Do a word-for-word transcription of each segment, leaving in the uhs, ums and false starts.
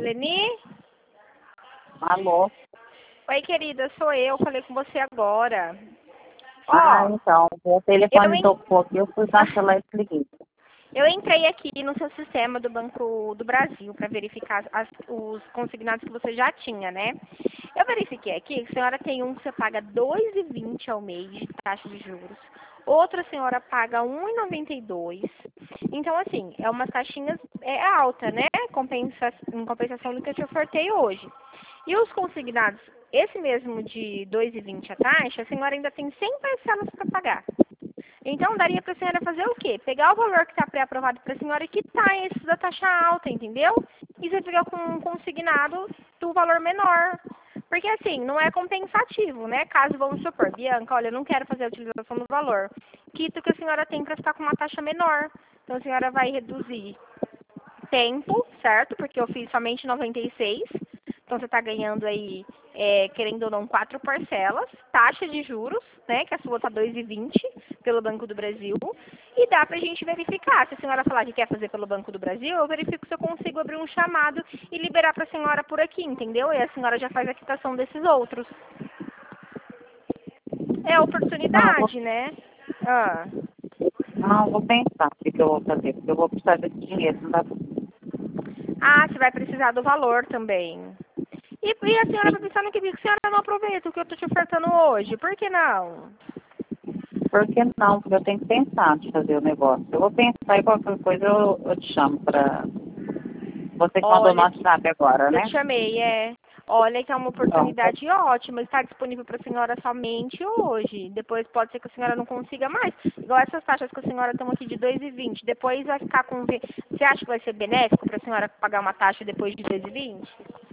Leni? Alô? Oi, querida, sou eu. Falei com você agora. Ah, Ó, então, o telefone en- tocou aqui, eu fui cancelar esse liguei. eu entrei aqui no seu sistema do Banco do Brasil para verificar as- os consignados que você já tinha, né? Eu verifiquei aqui que a senhora tem um que você paga dois reais e vinte centavos ao mês de taxa de juros. Outra senhora paga um real e noventa e dois centavos. Então, assim, é umas taxinhas é alta, né? Compensa, em compensação do que eu te ofertei hoje. E os consignados, esse mesmo de dois reais e vinte centavos a taxa, a senhora ainda tem cem parcelas para pagar. Então, daria para a senhora fazer o quê? Pegar o valor que está pré-aprovado para a senhora e quitar esse da taxa alta, entendeu? E você fica com um consignado do valor menor. Porque, assim, não é compensativo, né? Caso, vamos supor, Bianca, olha, eu não quero fazer a utilização do valor. Quito o que a senhora tem para ficar com uma taxa menor. Então, a senhora vai reduzir tempo, certo? Porque eu fiz somente noventa e seis. Então, você está ganhando aí, é, querendo ou não, quatro parcelas. Taxa de juros, né? Que a sua está dois reais e vinte centavos pelo Banco do Brasil. E dá para a gente verificar. Se a senhora falar que quer fazer pelo Banco do Brasil, eu verifico se eu consigo abrir um chamado e liberar para a senhora por aqui, entendeu? E a senhora já faz a quitação desses outros. É Não, vou, oportunidade, né? Ah. não, vou pensar o que, que eu vou fazer, porque eu vou precisar desse dinheiro, não dá ah, você vai precisar do valor também. E, e a senhora vai sim. pensar no que a senhora não aproveita o que eu estou te ofertando hoje. Por que não? Por que não? Porque eu tenho que pensar de fazer o negócio. Eu vou pensar e qualquer coisa eu, eu te chamo pra... Você que mandou no Olha, que WhatsApp agora, eu né? te chamei, é. Olha que é uma Então, oportunidade ótima. Está disponível para a senhora somente hoje. Depois pode ser que a senhora não consiga mais. Igual essas taxas que a senhora tem aqui de dois reais e vinte centavos. Depois vai ficar com... Você acha que vai ser benéfico para a senhora pagar uma taxa depois de dois reais e vinte centavos?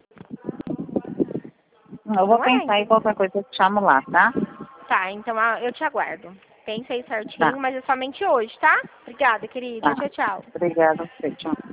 eu vou Não é, pensar e entendeu? qualquer coisa eu te chamo lá, tá? Tá, então ah, eu te aguardo. Pensa aí Tá, certinho, mas é somente hoje, tá? Obrigada, querida. tá. Tchau, tchau. Obrigada, você, tchau.